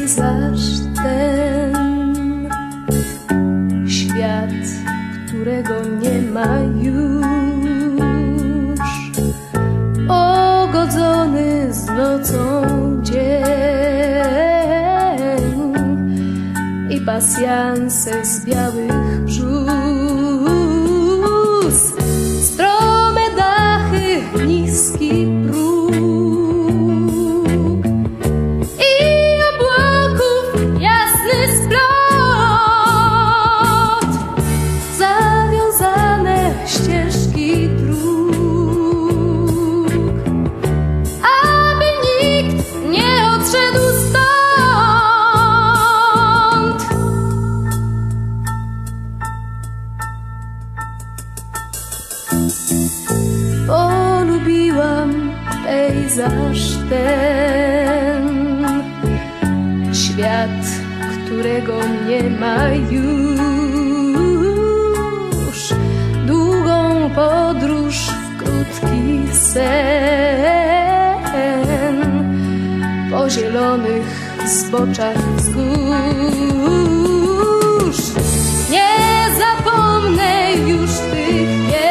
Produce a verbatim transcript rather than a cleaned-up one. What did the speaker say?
pejzaż ten, świat, którego nie ma już, pogodzony z nocą dzień i pasjanse z białych brzóz, strome dachy, niski próg i obłoków jasny splot, zawiązane ścieżki dróg, aby nikt nie odszedł stąd. Polubiłam pejzaż ten, świat, którego nie ma już, długą podróż w krótki sen po zielonych zboczach wzgórz. Nie zapomnę już tych